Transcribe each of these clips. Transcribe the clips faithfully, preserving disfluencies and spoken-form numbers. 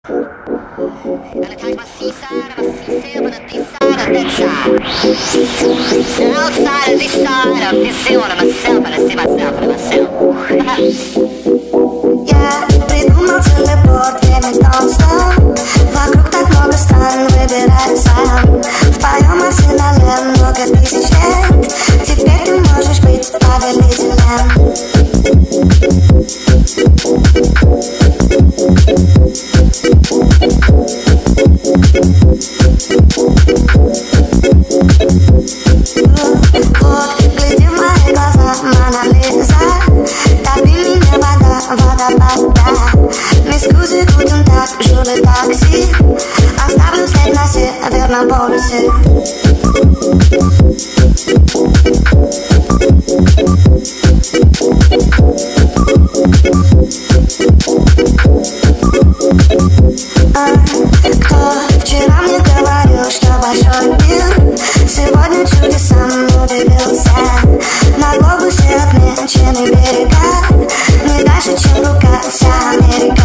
Ela traz maciça, maciça, maciça, maciça. Outside this side of this zone, myself, and I see myself and myself. Я придумал телепорт, время тонко. Вокруг так много стран, выбирай сам. В твоем арсенале много тысяч лет. Теперь ты можешь быть повелителем. Вот, гляди в мои глаза, Мона Лиза. Топи меня вода, водопада. Мискузи, гутен так, жулы такси. Оставлю след на северном полюсе. Кто вчера мне говорил, что большой мир сегодня чудесам удивился. На глобусе отмечены берега, не дальше, чем рука, вся Америка.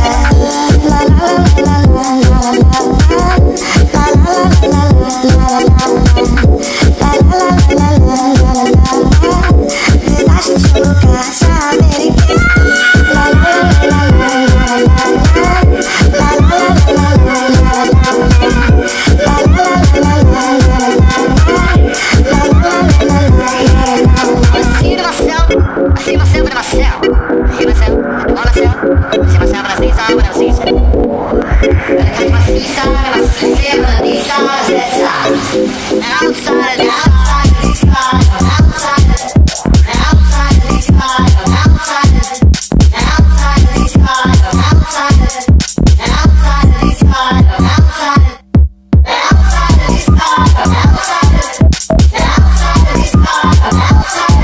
Не дальше, чем рука, вся Америка. See myself in myself, hear myself, all myself, see myself and I see something when I see something. And I catch my seaside and my seaside and my seaside, that's outside, outside, outside of this side, outside, outside of this side, outside, outside of this side, outside, outside of this side, outside, outside of this side, outside, outside of this side, outside.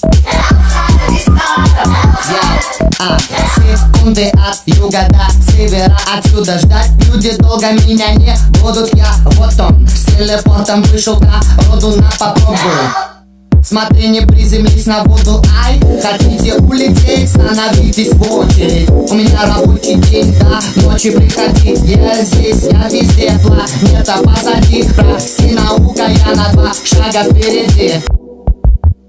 А, секунды от юга до севера, отсюда ждать люди долго меня не будут. Я вот он, с телепортом вышел к народу на попробую. Смотри, не приземлись на воду, ай. Хотите улететь, становитесь в очередь. У меня рабочий день до ночи, приходи. Я здесь, я везде, планета позади. Прости, наука, я на два шага впереди.